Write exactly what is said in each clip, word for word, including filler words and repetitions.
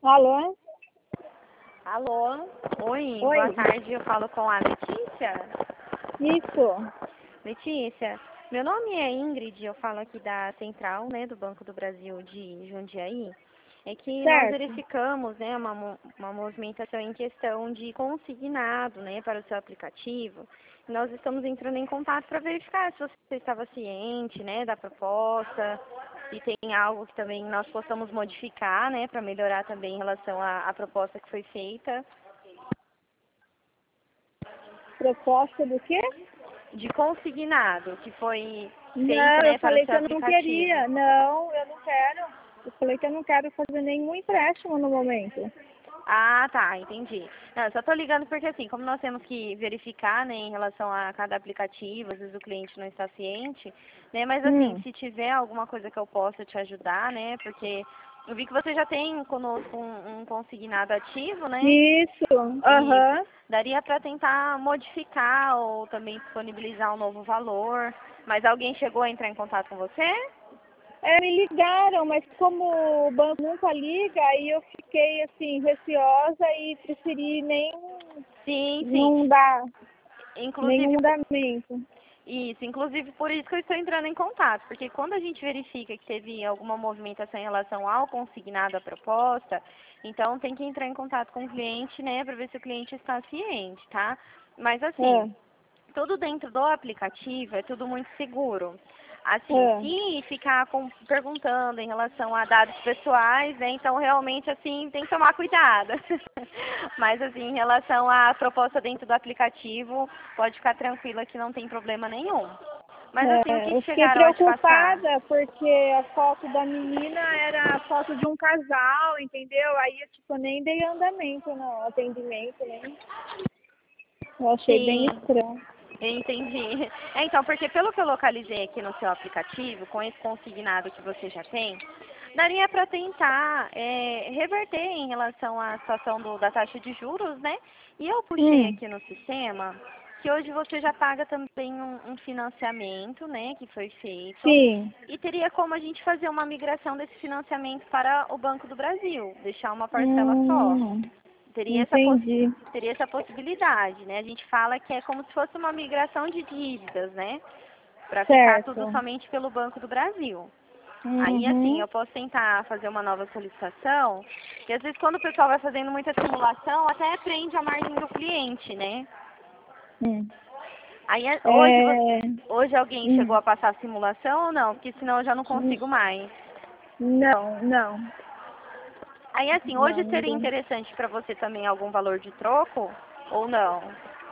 Alô? Alô? Oi, Oi. boa tarde. Eu falo com a Letícia. Isso. Letícia, meu nome é Ingrid, eu falo aqui da Central, né, do Banco do Brasil de Jundiaí. É que nós Certo. verificamos, né, uma, mo- uma movimentação em questão de consignado, né, para o seu aplicativo. Nós estamos entrando em contato para verificar se você estava ciente, né, da proposta, se tem algo que também nós possamos modificar, né, para melhorar também em relação à, à proposta que foi feita. Proposta do quê? De consignado, que foi feito, Não, eu né, para o falei seu que eu não aplicativo. queria. Não, eu não quero. Eu falei que eu não quero fazer nenhum empréstimo no momento. Ah, tá, entendi. Não, eu só tô ligando porque assim, como nós temos que verificar, né, em relação a cada aplicativo, às vezes o cliente não está ciente, né, mas assim, Hum. se tiver alguma coisa que eu possa te ajudar, né, porque eu vi que você já tem conosco um, um consignado ativo, né, Isso. e Aham. daria para tentar modificar ou também disponibilizar um novo valor, mas alguém chegou a entrar em contato com você? É, me ligaram, mas como o banco nunca liga, aí eu fiquei assim, receosa e preferi nem Sim, sim. não dar nenhum Inclusive, mandamento. isso, inclusive por isso que eu estou entrando em contato, porque quando a gente verifica que teve alguma movimentação em relação ao consignado à proposta, então tem que entrar em contato com o cliente, né, para ver se o cliente está ciente, tá? Mas assim, É, tudo dentro do aplicativo é tudo muito seguro. Assim, é. se ficar com- perguntando em relação a dados pessoais, né, então realmente assim tem que tomar cuidado. Mas assim, em relação à proposta dentro do aplicativo, pode ficar tranquila que não tem problema nenhum. Mas assim, o É, que eu que fiquei chegaram a te passar? preocupada porque a foto da menina era a foto de um casal, entendeu? Aí eu tipo, nem dei andamento no atendimento, né? Eu achei bem Sim, estranho. eu entendi. É, então, porque pelo que eu localizei aqui no seu aplicativo, com esse consignado que você já tem, daria para tentar é, reverter em relação à situação do- da taxa de juros, né? E eu puxei Hum, aqui no sistema que hoje você já paga também um, um financiamento, né, que foi feito, sim. e teria como a gente fazer uma migração desse financiamento para o Banco do Brasil, deixar uma parcela só. Hum, Teria essa, poss entendi. teria essa possibilidade, né? A gente fala que é como se fosse uma migração de dívidas, né? Para ficar tudo Certo. somente pelo Banco do Brasil. Aí, assim, Uhum. eu posso tentar fazer uma nova solicitação, que às vezes quando o pessoal vai fazendo muita simulação, até prende a margem do cliente, né? Hum. Aí, é- hoje, você, É, hoje alguém chegou hum, a passar a simulação ou não? Porque senão eu já não hum, consigo mais. não, não. Aí, assim, hoje Não, seria ninguém. interessante para você também algum valor de troco ou não?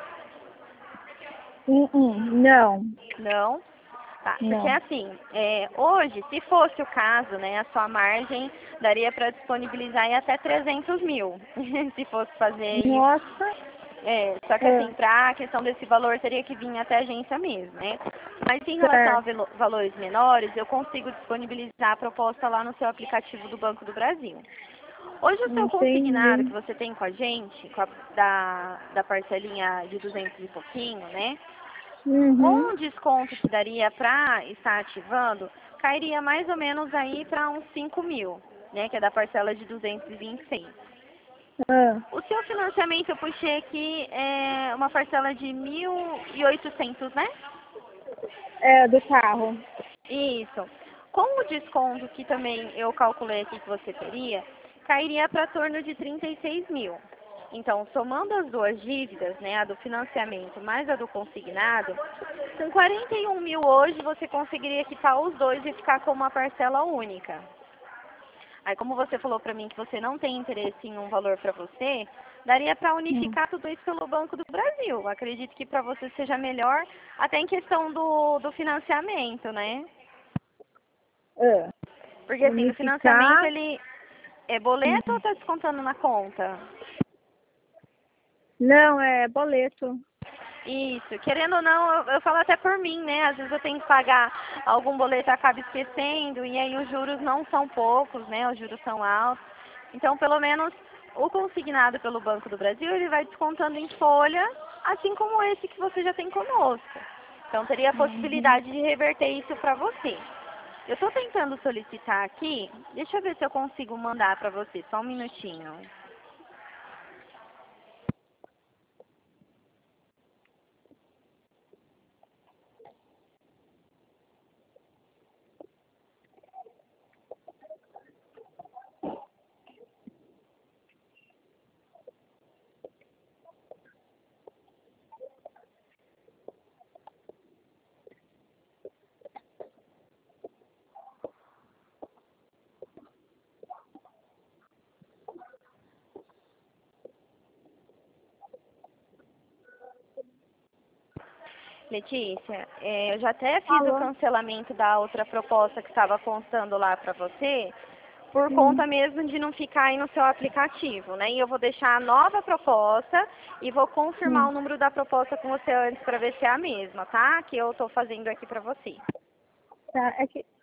Hum, hum, não, Não? Tá, porque não. assim, é, hoje, se fosse o caso, né, a sua margem daria para disponibilizar em até trezentos mil, se fosse fazer isso. Nossa. É, só que É, assim, para a questão desse valor, teria que vir até a agência mesmo, né? Mas em relação a certo. velo- valores menores, eu consigo disponibilizar a proposta lá no seu aplicativo do Banco do Brasil. Hoje o seu consignado que Entendi. você tem com a gente, com a, da, da parcelinha de duzentos e pouquinho, né? Uhum. Com o desconto que daria para estar ativando, cairia mais ou menos aí para uns cinco mil, né? Que é da parcela de duzentos e vinte e seis. Ah, O seu financiamento eu puxei aqui é uma parcela de mil e oitocentos, né? é, do carro. Isso. Com o desconto que também eu calculei aqui que você teria, cairia para torno de trinta e seis mil. Então, somando as duas dívidas, né, a do financiamento mais a do consignado, com quarenta e um mil hoje você conseguiria quitar os dois e ficar com uma parcela única. Aí, como você falou para mim que você não tem interesse em um valor para você, daria para Hum. unificar tudo isso pelo Banco do Brasil. Acredito que para você seja melhor, até em questão do, do financiamento, né? É. Porque assim, no financiamento Unificar. ele é boleto ou Hum. tá descontando na conta? Não, é boleto. Isso, querendo ou não, eu, eu falo até por mim, né? Às vezes eu tenho que pagar algum boleto e acabo esquecendo, e aí os juros não são poucos, né? Os juros são altos. Então, pelo menos o consignado pelo Banco do Brasil, ele vai descontando em folha, assim como esse que você já tem conosco. Então, teria a Uhum. possibilidade de reverter isso para você. Eu estou tentando solicitar aqui, deixa eu ver se eu consigo mandar para você, só um minutinho. Letícia, é, eu já até fiz o Alô? cancelamento da outra proposta que estava constando lá para você, por Hum. conta mesmo de não ficar aí no seu aplicativo, né? E eu vou deixar a nova proposta e vou confirmar Hum. o número da proposta com você antes para ver se é a mesma, tá? Que eu estou fazendo aqui para você. Tá, é que